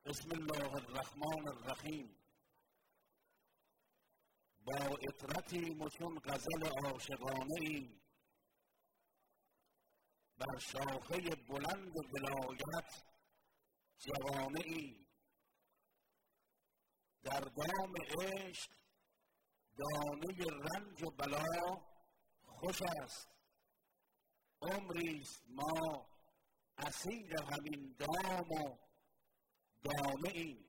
بسم الله الرحمن الرحیم. با عطرتی چون غزل عاشقانه ای، بر شاخه بلند ولایت جوانه ای. در دام عشق دانه رنج و بلا خوش است. عمریست ما اسیر همین دام و دانه ای.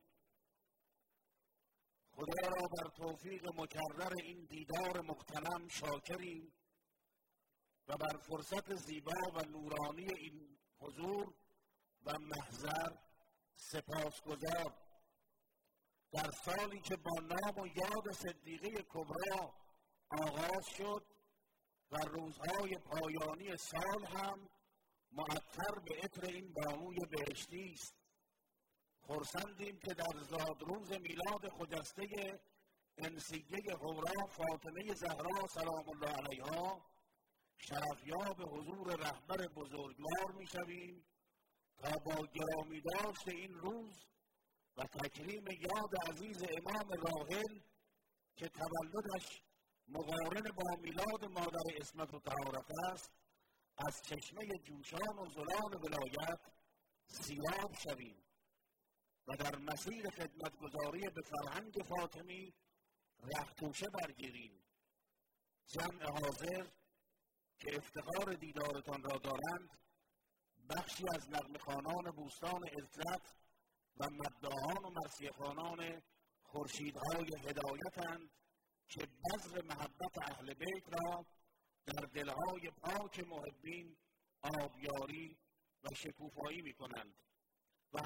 خدا را بر توفیق مکرر این دیدار مغتنم شاکریم و بر فرصت زیبا و نورانی این حضور و محضر سپاسگزار. در سالی که با نام و یاد صدیقه کبری آغاز شد و روزهای پایانی سال هم معطر به عطر این بانوی بهشتی است، خرسندیم که در زادروز میلاد خجسته انسیه حورا فاطمه زهرا سلام الله علیها شرفیاب حضور رهبر بزرگوار میشویم تا با گرامی داشت این روز و تکریم یاد عزیز امام راحل که تولدش مقارن با میلاد مادر عصمت و طهارت است، از چشمه جوشان و زلال ولایت سیراب شویم و در مسیر خدمتگزاری به فرهنگ فاطمی رختوشه برگیریم. جمع حاضر که افتخار دیدارتان را دارند بخشی از نغمه‌خوانان بوستان عزت و مداحان و مرثیه‌خوانان خورشیدهای هدایتند که بذر محبت اهل بیت را در دلهای پاک محبین آبیاری و شکوفایی می‌کنند و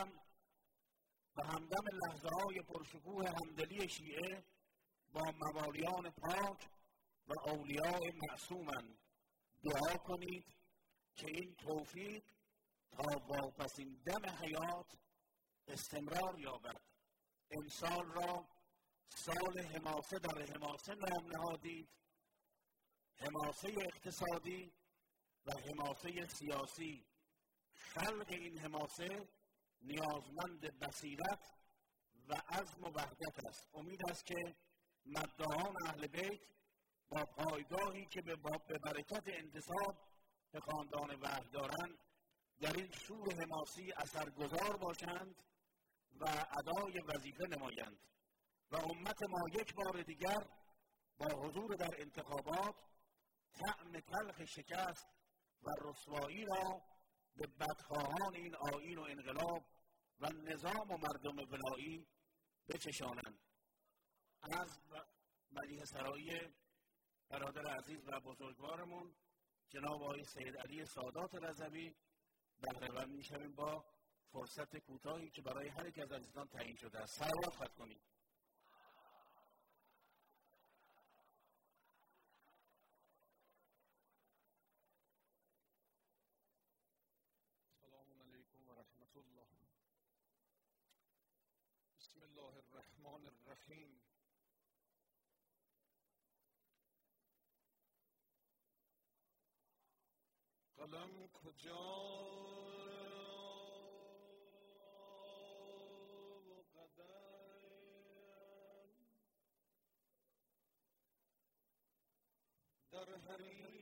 همدم لحظه‌های پرشکوه همدلی شیعه با موالیان پاک و اولیاء معصومند دعا کنید که این توفیق تا واپسین دم حیات استمرار یابد. امسال را سال حماسه در حماسه نام نهادید، حماسه اقتصادی و حماسه سیاسی. خلق این حماسه نیازمند بصیرت و عزم و وحدت است. امید است که مداحان اهل بیت با پایگاهی که به برکت انتساب به خاندان وحی دارند در این شور حماسی اثرگذار باشند و ادای وظیفه نمایند و امت ما یک بار دیگر با حضور در انتخابات طعم تلخ شکست و رسوایی را به بدخواهان این آیین و انقلاب و نظام و مردم ولایی بچشانند. از مدیحه سرایی برادر عزیز و بزرگوارمون جناب آقای سید علی سادات رضوی بهره‌مند می‌شویم با فرصت کوتاهی که برای هر یک از عزیزان تعیین شده است. صلوات ختم کنید. سلام علیکم و رحمت الله. بسم الله الرحمن الرحیم. قلم کجا و قدم در حریم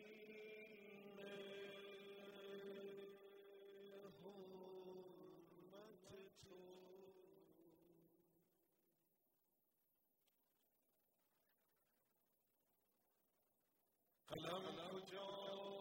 حرمت تو. قلم کجا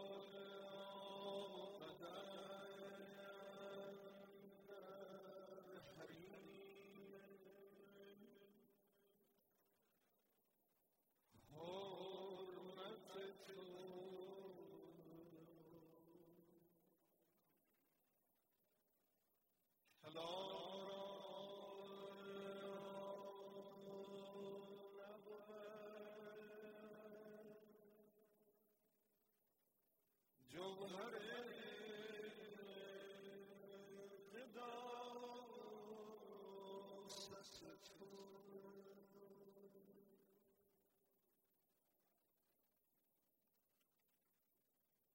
جوهر قداست تو.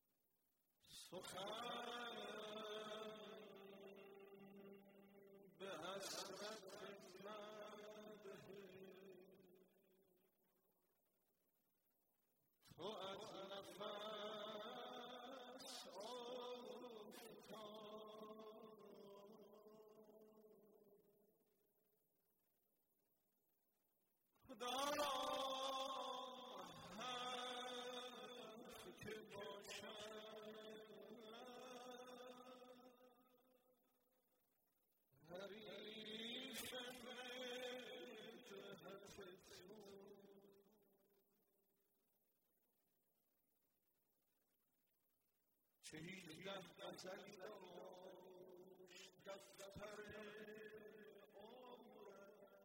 سخن به 18 غزلی داشت دفتر عمرت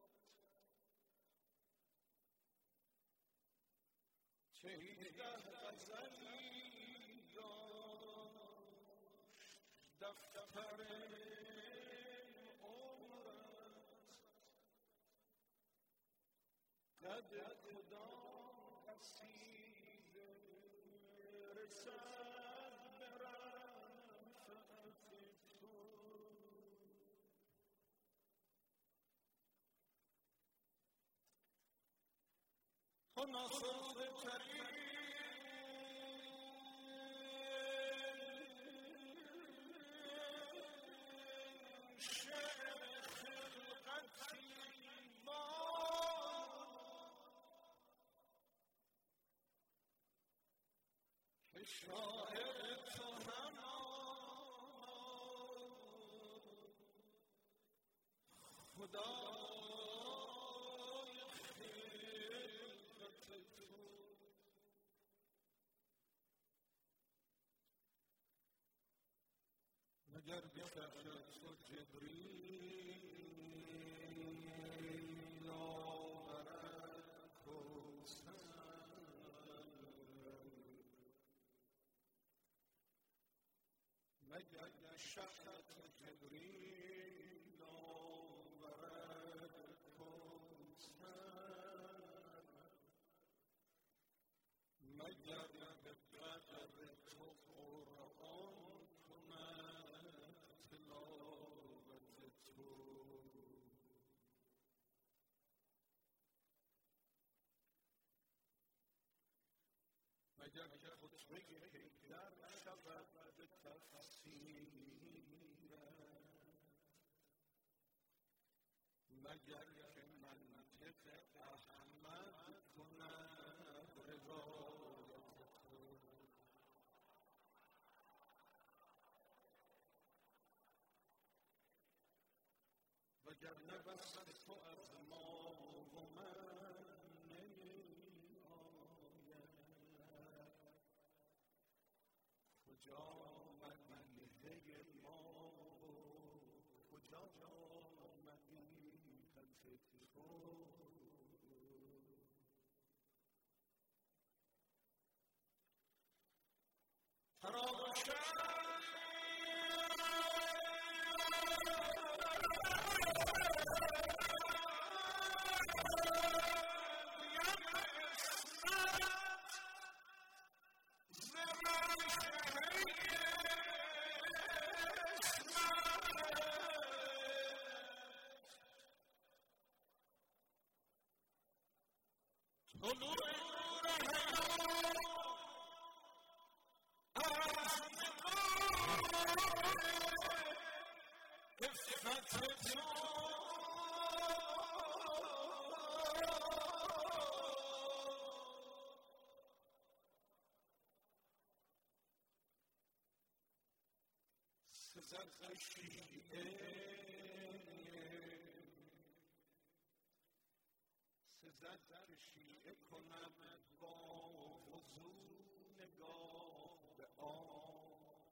18 غزلی داشت دفتر عمرت قد کدام قصیده رسد به رفعت تو ناسوده ترین شعر خلقتی که شاعر تو خدای خلقت تو مگر بکشد تو جبریل آورد کوثر مگر بشهد تو جبریل آورد کوثر مگر به قدر تو قرآن کند تلاوت تو مگر که خطبه حیدر شود به تفسیرت مگر که منطق احمد کند روایت تو وگرنه وصف تو از ما و من نمی آید کجا مدیحه ما و کجا مدیحت تو سزد که شیعه کند با وضو نگاه به آب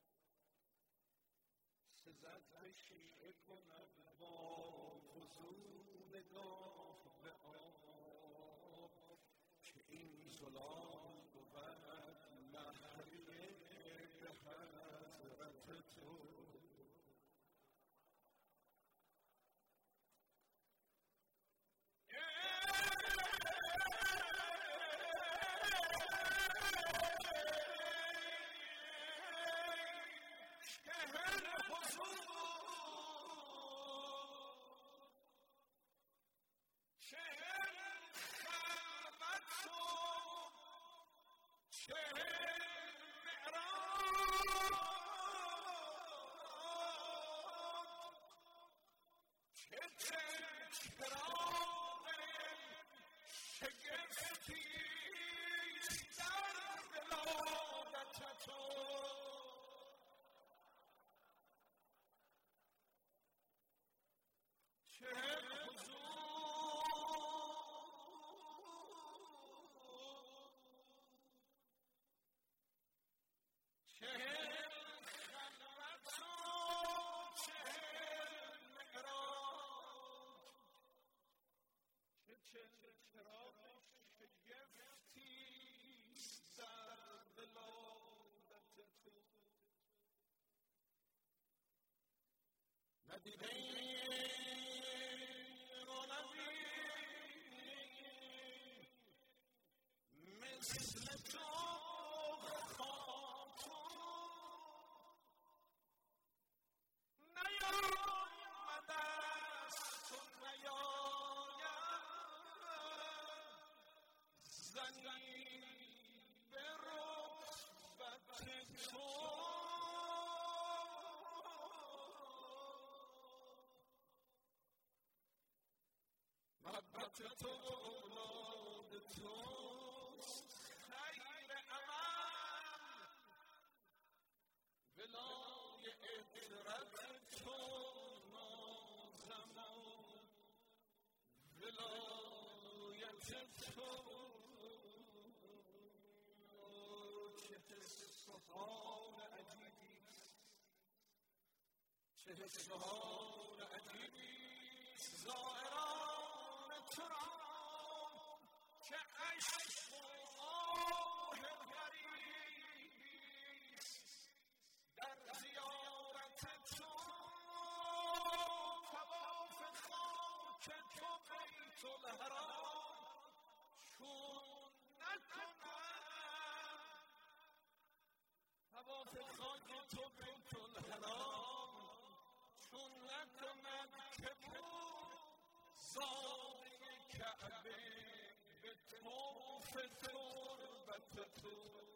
سزد که شیعه کند با وضو نگاه به آب که این ظلام بود محریه به حضرت تو چه محبت تو اولاد توست خیر عمل ولای عطرت تو نازمان ولایت تو چه حس و حال عجیبیست چه حس و حال عجیبیست زائران تو را که عشق و آه غریبیست در زیارت تو طواف خاک تو بیت الحرام چون نکنم طواف خاک تو بیت الحرام چون نکند که بود زاده کعبه به طواف تربت تو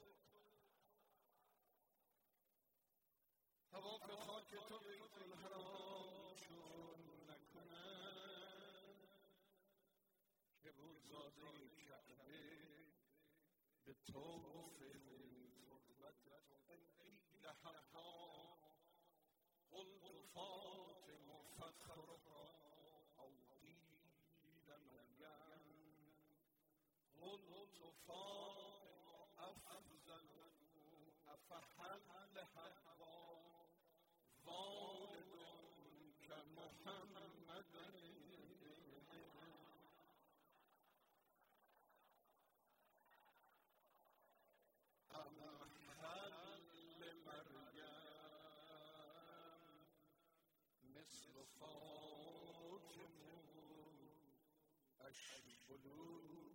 طواف خاک تو بیت الحرام چون نکند که بود زاده کعبه به طواف تربت تو قیل حقا قلت فاطم فخرها أو قيل مريم قلت فاطم أفضل أفهل حقا والد كمحمد أم هل لمريم مثل فاطمة البلوغ